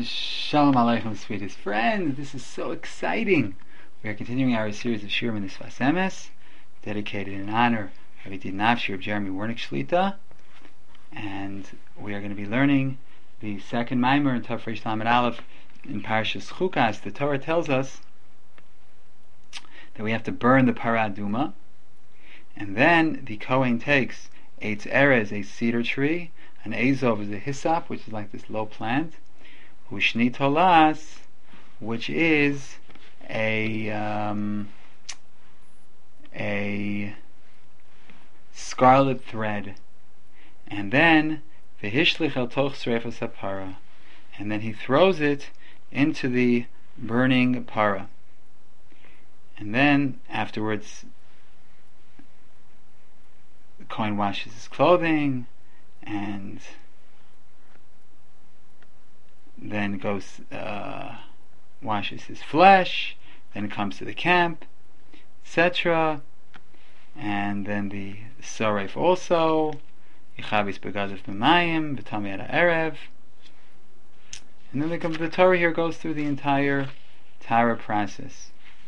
Shalom Aleichem, sweetest friends. This is so exciting. We are continuing our series of Shiurim in the Sfas Emes, dedicated in honor of Yedid Nafshi of Jeremy Wernick Shlita, and we are going to be learning the second Maimer in Tov Reish Lamed Aleph in Parashas Chukas. The Torah tells us that we have to burn the Parah Aduma, and then the Kohen takes Eitz Erez, a cedar tree, an Azov is a hyssop, which is like this low plant, Ushni Tolas, which is a scarlet thread, and then V'hishlich el toch sreifas hapara, and then he throws it into the burning para, and then afterwards the Kohen washes his clothing and then goes washes his flesh, then comes to the camp, etc. And then the Saref also Yichavis Begazav B'mayim B'tamei Ad Erev, and then the Torah here goes through the entire Tara process.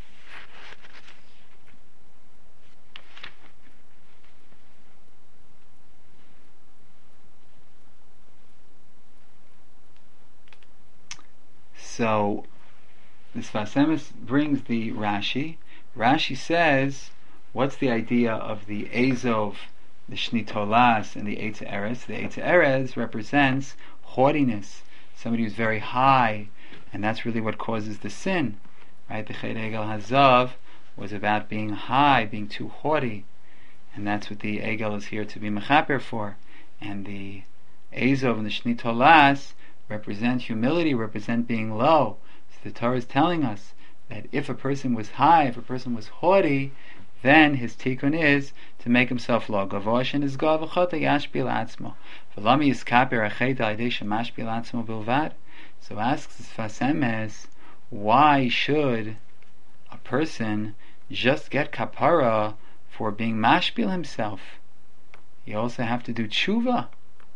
So the Sfas Emes brings the Rashi. Rashi says, what's the idea of the Azov, the Shni Tolas, and the Eitz Erez? The Eitz Erez represents haughtiness, somebody who's very high, and that's really what causes the sin, right? The Chet Egel Hazav was about being high, being too haughty, and that's what the Egel is here to be mechaper for. And the Azov and the Shni Tolas represent humility, represent being low. So the Torah is telling us that if a person was high, if a person was haughty, then his tikkun is to make himself low. Gavosh and his gavachota yashbil atzmo. V'lami yiskaper achet alidei shemashbil atzmo bilvad. So asks Sfas Emes, why should a person just get kapara for being mashbil himself? You also have to do tshuva.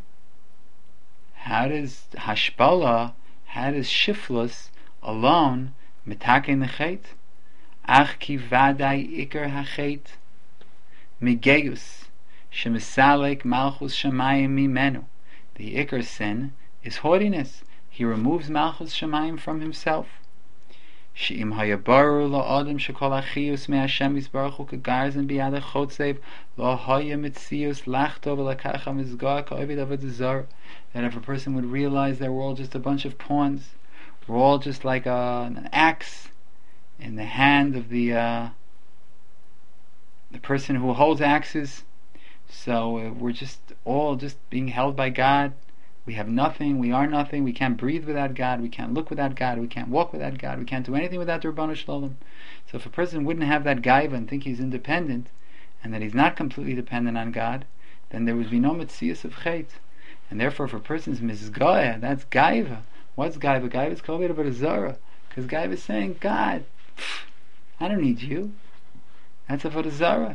How does hashpala, how does shiflus alone mitaken the chet? Ach ki vadai ikar hachet migeus shemisalek malchus shamayim mimenu. The ikar sin is haughtiness. He removes malchus shamayim from himself. She'im hayabaru lo adam shekol achiyus me Hashem yisbaruch hu kegarzin biyad chotzev lo haya mitzius lachto v'lakacha mizgah ka'ovid avodah zarah. That if a person would realize that we're all just a bunch of pawns, we're all just like an axe in the hand of the person who holds axes. So we're just all just being held by God. We have nothing, we are nothing, we can't breathe without God, we can't look without God, we can't walk without God, we can't do anything without the Rabbanu Shalom. So if a person wouldn't have that gaiva and think he's independent, and that he's not completely dependent on God, then there would be no metzias of chet. And therefore if a person's mizgaya, that's gaiva. What's gaiva? Gaiva is called avodah zarah, because gaiva is saying, God, I don't need you. That's avodah zarah.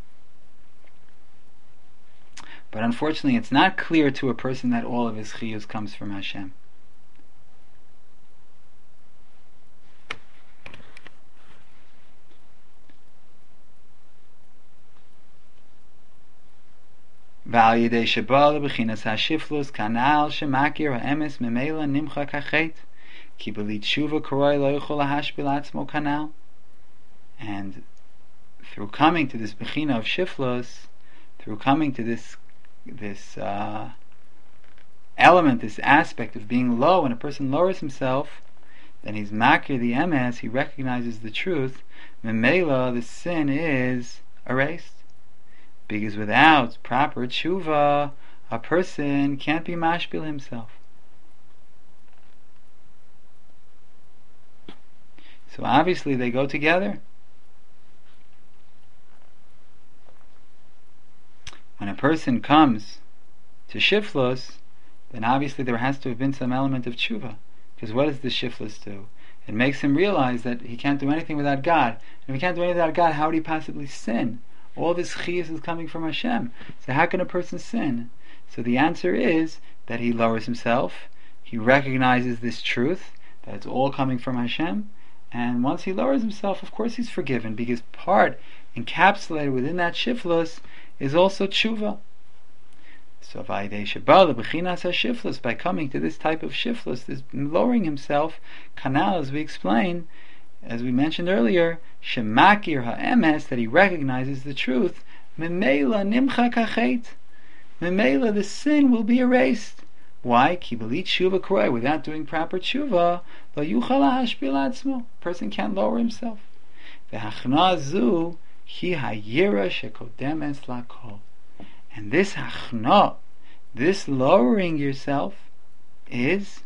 But unfortunately, it's not clear to a person that all of his chiyus comes from Hashem. V'al yidei sheba lebechinas hashiflus kanal shemakir ha'emes memela nimcha kachet ki b'li tshuva koroi lo yichol lahashbil atzmo kanal. And through coming to this bechina of shiflus, through coming to this element, this aspect of being low, when a person lowers himself, then he's makir the emes, he recognizes the truth, memela, the sin is erased. Because without proper tshuva, a person can't be mashbil himself. So obviously they go together. When a person comes to shiflus, then obviously there has to have been some element of tshuva. Because what does the shiflus do? It makes him realize that he can't do anything without God. And if he can't do anything without God, how would he possibly sin? All this chiyus is coming from Hashem. So how can a person sin? So the answer is that he lowers himself, he recognizes this truth, that it's all coming from Hashem, and once he lowers himself, of course he's forgiven, because part encapsulated within that shiflus is also tshuva. So by coming to this type of shiflus, this lowering himself, kanal, as we explained, as we mentioned earlier, shemakir ha'emes, that he recognizes the truth, memela nimcha kachet, memela, the sin will be erased. Why? Ki b'li tshuva korei, without doing proper tshuva, lo yuchal ha'ashpil atzmo, person can't lower himself. V'hachna zu hi hayira shekodemes lakol. And this hachna, this lowering yourself, is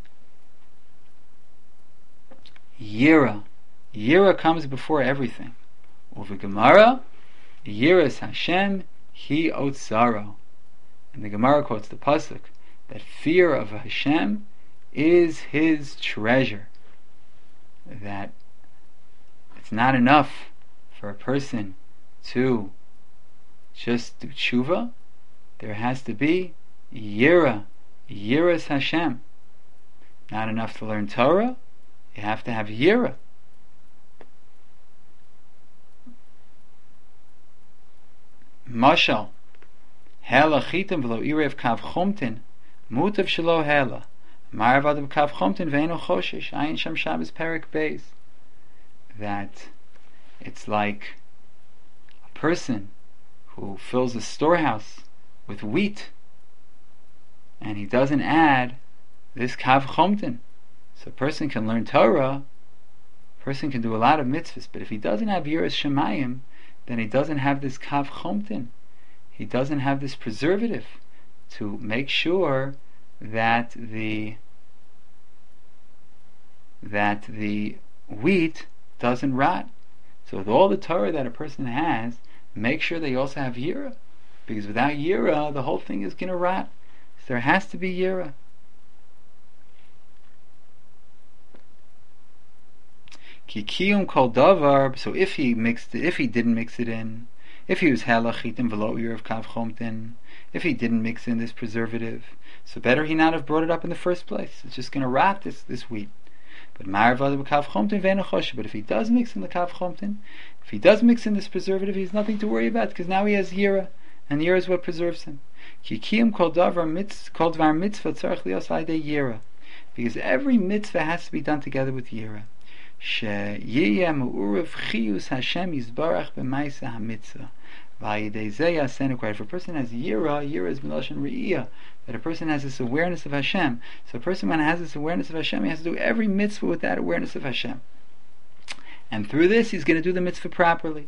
yira. Yira comes before everything. Over Gemara, yiras Hashem hi otzaro. And the Gemara quotes the pasuk that fear of Hashem is his treasure. That it's not enough for a person to just do tshuva. There has to be yira, yiras Hashem. Not enough to learn Torah, you have to have yira. Mashal, hela chitim v'lo irev kav chomtin, mutav shelo hela, marav adam kav chomtin ve'eno choshesh, ayin sham Shabbos perik beis. That it's like a person who fills a storehouse with wheat, and he doesn't add this kav chomtin. So a person can learn Torah, a person can do a lot of mitzvahs, but if he doesn't have yiras shemayim, then he doesn't have this kav chomtin. He doesn't have this preservative to make sure that the wheat doesn't rot. So with all the Torah that a person has, make sure they also have yira, because without yira, the whole thing is going to rot. So there has to be yira. Kikiyum kol davar. So if he didn't mix it in, if he was halachitim v'lo of kav chomtin, if he didn't mix in this preservative, so better he not have brought it up in the first place. It's just going to rot this wheat. But ma'arvad kav chomtin ve'enochosh. But if he does mix in the kav chomtin, if he does mix in this preservative, he's nothing to worry about, because now he has yira, and yira is what preserves him. Kikiyum kol davar mitzvah tzarich lios la'idei yira, because every mitzvah has to be done together with yira. If a person has yira is miloshen re'iyah, that a person has this awareness of Hashem. So a person, when has this awareness of Hashem, he has to do every mitzvah with that awareness of Hashem. And through this, he's going to do the mitzvah properly.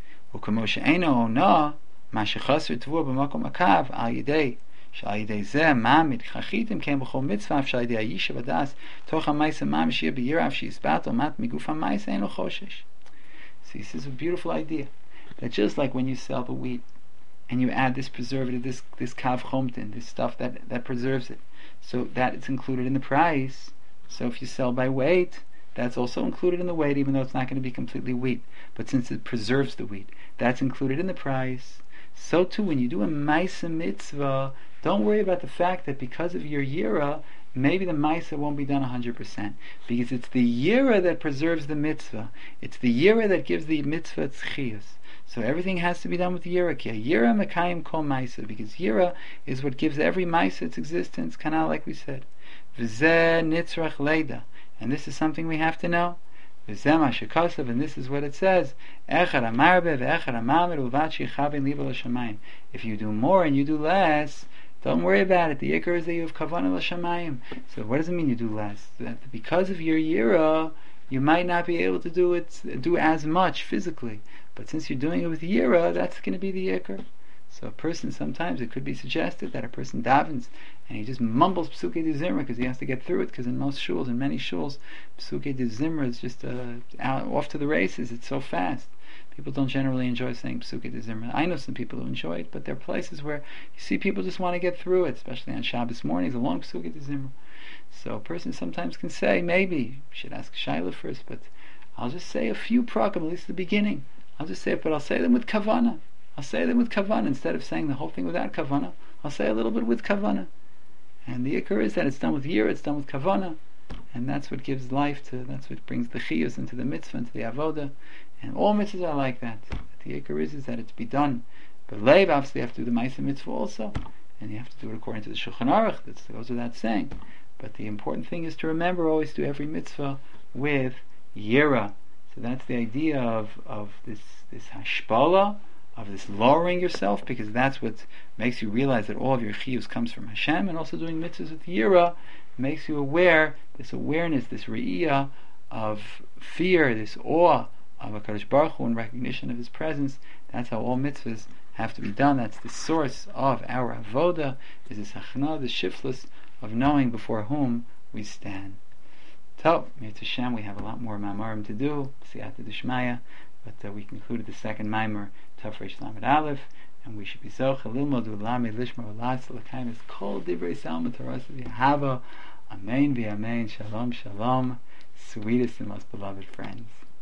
שעל ידי זה מעמיד חכיתם כן בכל מצווה אפשר ידי הישב הדס תוך המייסה ממש שיהיה ביראה שיסבט או מת מגוף המייסה אין לו חושש. See, this is a beautiful idea, that just like when you sell the wheat and you add this preservative, this kav chomtin, this stuff that preserves it, so that it's included in the price. So if you sell by weight, that's also included in the weight, even though it's not going to be completely wheat, but since it preserves the wheat, that's included in the price. So too, when you do a maisa mitzvah, don't worry about the fact that because of your yira, maybe the maisa won't be done 100%, because it's the yira that preserves the mitzvah. It's the yira that gives the mitzvah its chiyus. So everything has to be done with yira. Yira mekayim kol maisa, because yira is what gives every maisa its existence. Kanal, like we said, v'zeh nitzrach leida, and this is something we have to know. And this is what it says: if you do more and you do less, don't worry about it. The ikar is that you have kavanah l'shamayim. So what does it mean you do less? That because of your yira, you might not be able to do as much physically. But since you're doing it with yira, that's going to be the ikar. So a person, sometimes it could be suggested that a person davens and he just mumbles Psukei de Zimra because he has to get through it, because in most shuls, in many shuls, Psukei de Zimra is just off to the races. It's so fast. People don't generally enjoy saying Psukei de Zimra. I know some people who enjoy it, but there are places where you see people just want to get through it, especially on Shabbos mornings, a long Psukei de Zimra. So a person sometimes can say, maybe you should ask Shaila first, but I'll just say a few prakim, at least the beginning. I'll just say it, but I'll say them with kavanah. I'll say them with kavanah instead of saying the whole thing without kavanah. I'll say a little bit with kavanah, And the ikar is that it's done with yira, it's done with kavana, and that's what gives life to, that's what brings the chiyus into the mitzvah, into the avoda. And all mitzvahs are like that. The ikar is that it's be done. But leiv, obviously, you have to do the ma'aseh mitzvah also, and you have to do it according to the Shulchan Aruch. That goes without saying. But the important thing is to remember always do every mitzvah with yira. So that's the idea of this hashpala, of this lowering yourself, because that's what makes you realize that all of your chiyus comes from Hashem, and also doing mitzvahs with yira makes you aware, this awareness, this re'iyah of fear, this awe of HaKadosh Baruch Hu and recognition of His presence. That's how all mitzvahs have to be done. That's the source of our avoda, is this hachna, the shiftless of knowing before whom we stand. So, Mirz Hashem, we have a lot more ma'amarim to do, Siyata D'Shmaya, but we concluded the second ma'amar, Tov Reish Lamed Aleph, and we should be zoche lilmod u'lami lishma u'latz l'kaimis kol divrei salma Torah v'yahava. Amen v'amen. Shalom, shalom. Sweetest and most beloved friends.